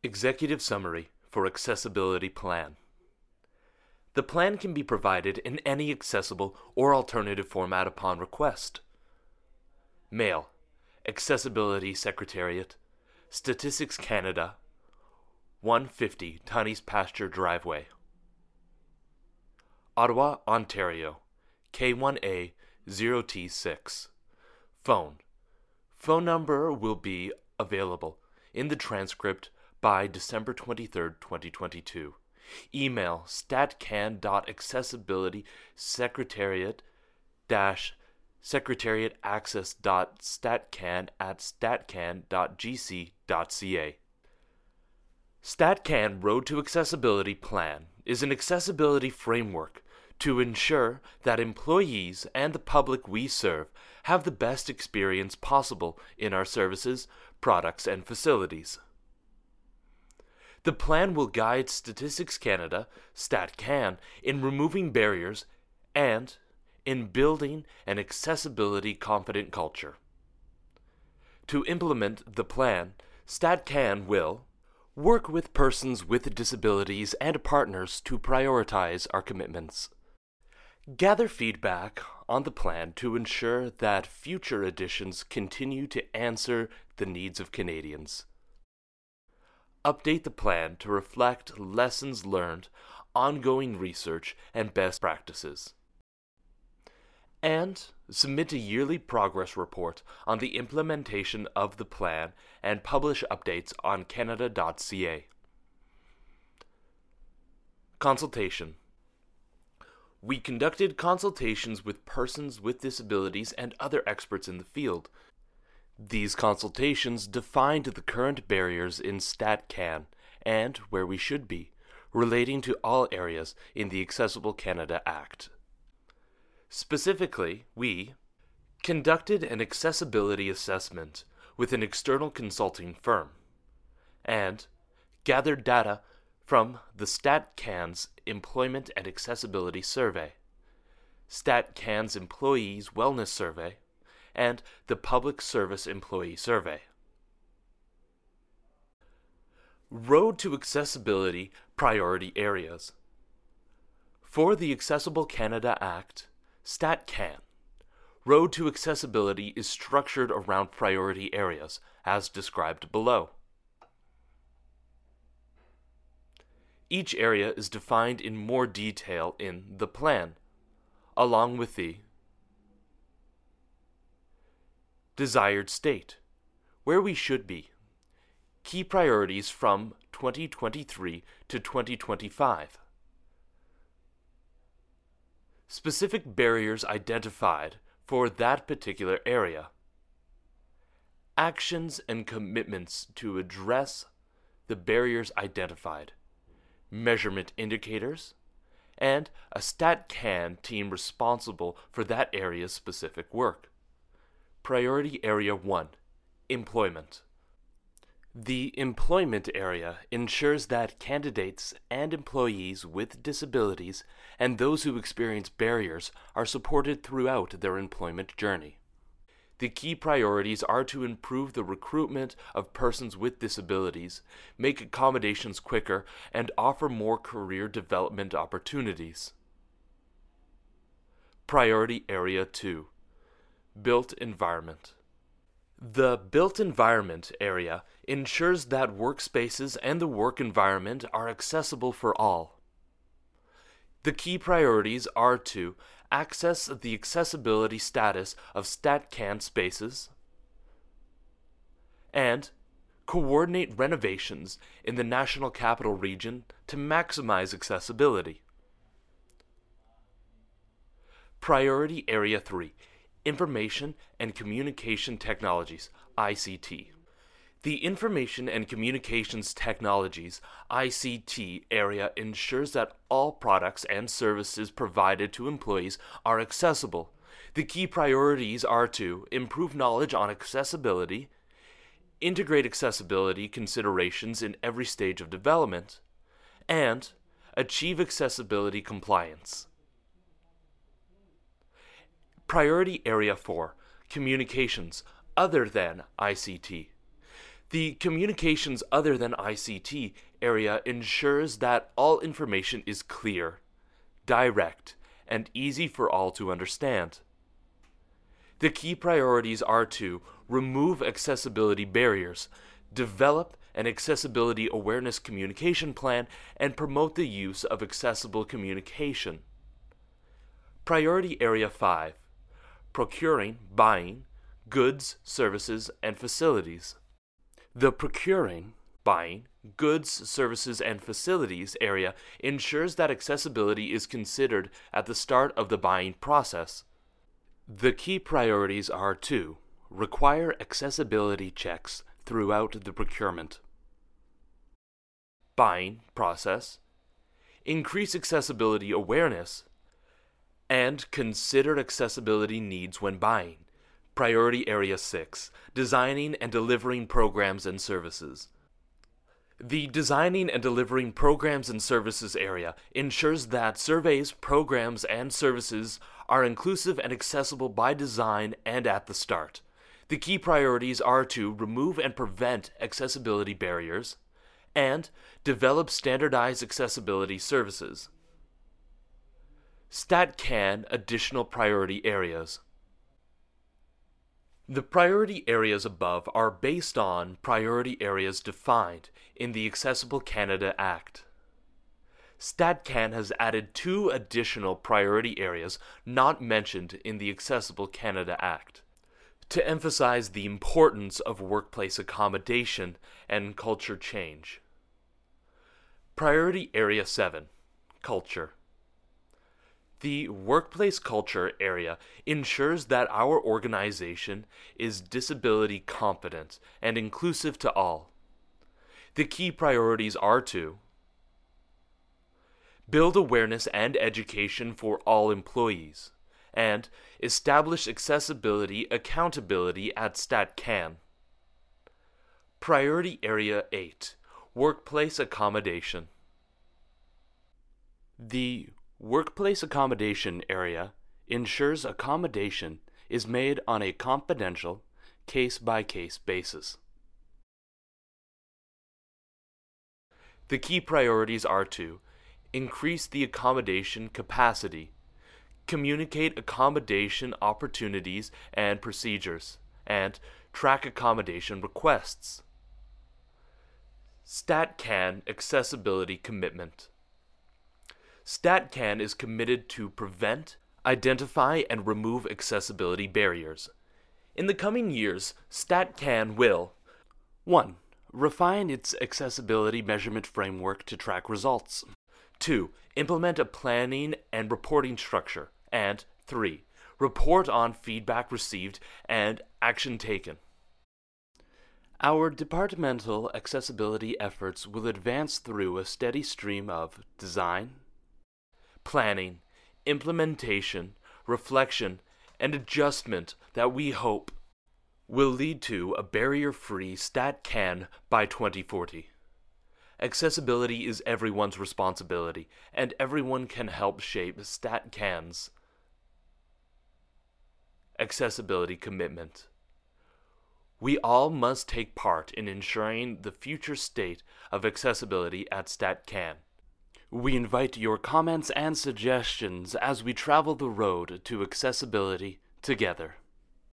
Executive Summary for Accessibility Plan. The plan can be provided in any accessible or alternative format upon request. Mail, Accessibility Secretariat, Statistics Canada, 150 Tunney's Pasture Driveway, Ottawa, Ontario, K1A 0T6. Phone number will be available in the transcript by December 23, 2022. Email statcan.access.secretariataccess.statcan@statcan.gc.ca. StatCan Road to Accessibility Plan is an accessibility framework to ensure that employees and the public we serve have the best experience possible in our services, products, and facilities. The plan will guide Statistics Canada, StatCan, in removing barriers and in building an accessibility confident culture. To implement the plan, StatCan will work with persons with disabilities and partners to prioritize our commitments. Gather feedback on the plan to ensure that future editions continue to answer the needs of Canadians. Update the plan to reflect lessons learned, ongoing research, and best practices. And submit a yearly progress report on the implementation of the plan and publish updates on canada.ca. Consultation. We conducted consultations with persons with disabilities and other experts in the field. These consultations defined the current barriers in StatCan and where we should be, relating to all areas in the Accessible Canada Act. Specifically, we conducted an accessibility assessment with an external consulting firm and gathered data from the StatCan's Employment and Accessibility Survey, StatCan's Employees Wellness Survey, and the Public Service Employee Survey. Road to Accessibility Priority Areas. For the Accessible Canada Act, StatCan, Road to Accessibility is structured around priority areas, as described below. Each area is defined in more detail in the plan, along with the desired state, where we should be, key priorities from 2023 to 2025, specific barriers identified for that particular area, actions and commitments to address the barriers identified, measurement indicators, and a StatCan team responsible for that area's specific work. Priority Area 1, Employment. The employment area ensures that candidates and employees with disabilities and those who experience barriers are supported throughout their employment journey. The key priorities are to improve the recruitment of persons with disabilities, make accommodations quicker, and offer more career development opportunities. Priority Area 2, Built Environment. The Built Environment area ensures that workspaces and the work environment are accessible for all. The key priorities are to access the accessibility status of StatCan spaces and coordinate renovations in the National Capital Region to maximize accessibility. Priority Area 3, Information and Communication Technologies, ICT. The Information and Communications Technologies, ICT area ensures that all products and services provided to employees are accessible. The key priorities are to improve knowledge on accessibility, integrate accessibility considerations in every stage of development, and achieve accessibility compliance. Priority Area 4, Communications other than ICT. The communications other than ICT area ensures that all information is clear, direct, and easy for all to understand. The key priorities are to remove accessibility barriers, develop an accessibility awareness communication plan, and promote the use of accessible communication. Priority Area 5: Procuring, buying, goods, services, and facilities. The procuring, buying, goods, services, and facilities area ensures that accessibility is considered at the start of the buying process. The key priorities are to require accessibility checks throughout the procurement, buying process, increase accessibility awareness, and consider accessibility needs when buying. Priority Area 6: Designing and delivering programs and services. The Designing and Delivering Programs and Services area ensures that surveys, programs, and services are inclusive and accessible by design and at the start. The key priorities are to remove and prevent accessibility barriers and develop standardized accessibility services. StatCan Additional Priority Areas. The priority areas above are based on priority areas defined in the Accessible Canada Act. StatCan has added 2 additional priority areas not mentioned in the Accessible Canada Act to emphasize the importance of workplace accommodation and culture change. Priority Area 7: Culture. The Workplace Culture area ensures that our organization is disability confident and inclusive to all. The key priorities are to build awareness and education for all employees, and establish accessibility accountability at StatCan. Priority Area 8: Workplace Accommodation. The Workplace Accommodation area ensures accommodation is made on a confidential, case-by-case basis. The key priorities are to increase the accommodation capacity, communicate accommodation opportunities and procedures, and track accommodation requests. StatCan Accessibility Commitment. StatCan is committed to prevent, identify, and remove accessibility barriers. In the coming years, StatCan will 1. Refine its accessibility measurement framework to track results. 2. Implement a planning and reporting structure. And 3. Report on feedback received and action taken. Our departmental accessibility efforts will advance through a steady stream of design, planning, implementation, reflection, and adjustment that we hope will lead to a barrier-free StatCan by 2040. Accessibility is everyone's responsibility, and everyone can help shape StatCan's accessibility commitment. We all must take part in ensuring the future state of accessibility at StatCan. We invite your comments and suggestions as we travel the road to accessibility together.